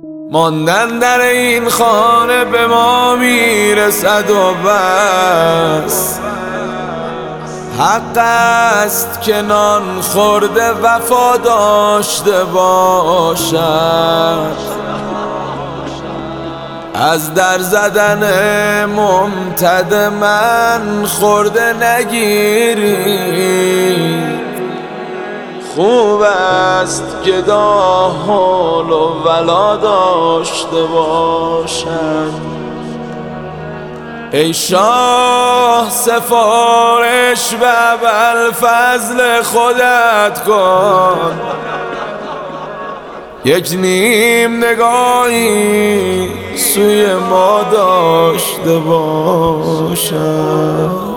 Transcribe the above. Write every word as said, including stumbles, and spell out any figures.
ماندن در این خانه به ما میرسد و بس. حق است که نان خورده وفا داشته باشد، از در زدن ممتد من خورده نگیری. خوب است گدا حول و ولا داشته باشد. ای شاه سفارش به ابوالفضل خودت کن، یک نیم نگاهی سوی ما داشته باشد.